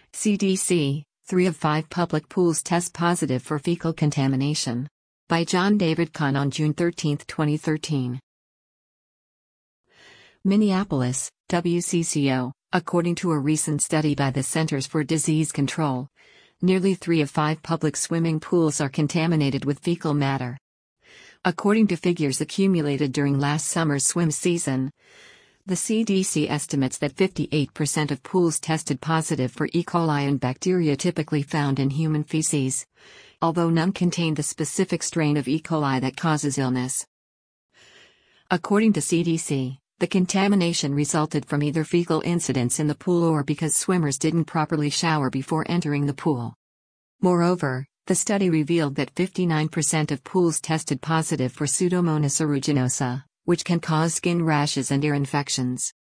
CDC, 3 of 5 public pools test positive for fecal contamination. By John David Kahn on June 13, 2013. Minneapolis, WCCO, according to a recent study by the Centers for Disease Control, nearly 3 of 5 public swimming pools are contaminated with fecal matter. According to figures accumulated during last summer's swim season, the CDC estimates that 58% of pools tested positive for E. coli and bacteria typically found in human feces, although none contain the specific strain of E. coli that causes illness. According to CDC, the contamination resulted from either fecal incidents in the pool or because swimmers didn't properly shower before entering the pool. Moreover, the study revealed that 59% of pools tested positive for Pseudomonas aeruginosa, which can cause skin rashes and ear infections.